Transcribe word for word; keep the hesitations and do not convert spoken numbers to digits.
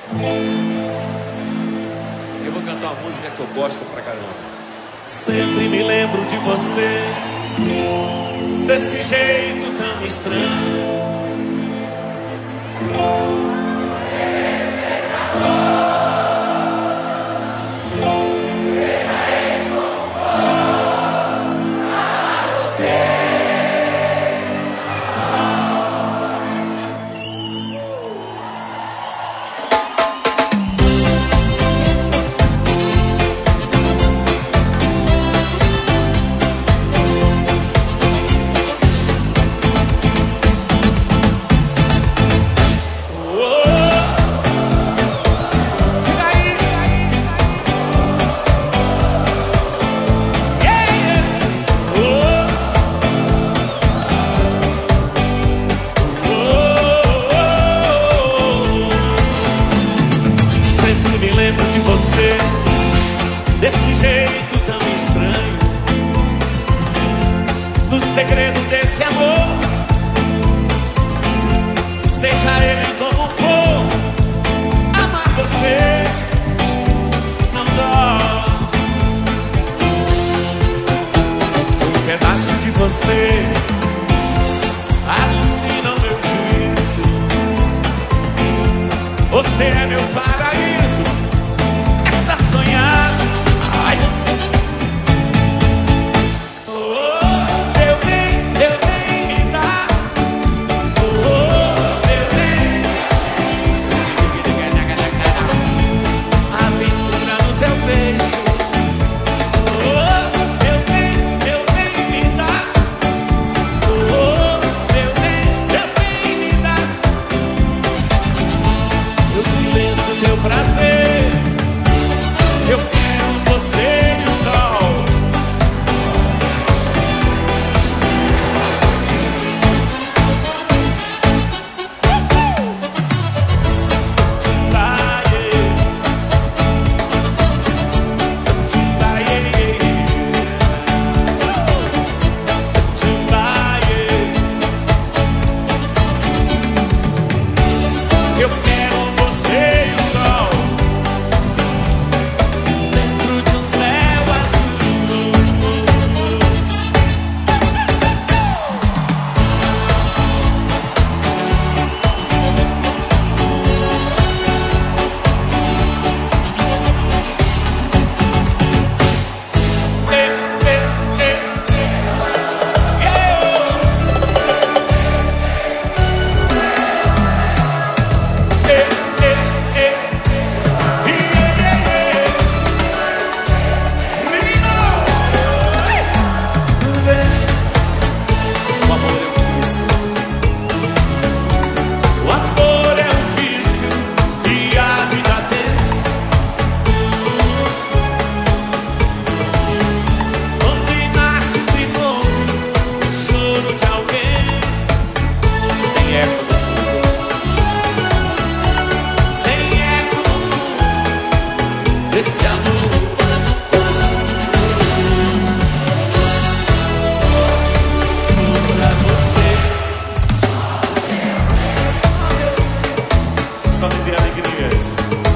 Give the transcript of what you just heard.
Eu vou cantar uma música que eu gosto pra caramba. Sempre me lembro de você, desse jeito tão estranho. Desse jeito tão estranho, do segredo desse amor, seja ele como for, amar você não dói. Um pedaço de você alucina o meu juízo. Você é meu paraíso, essa sonhar. Esse amor sou pra você. Só me dê alegrias.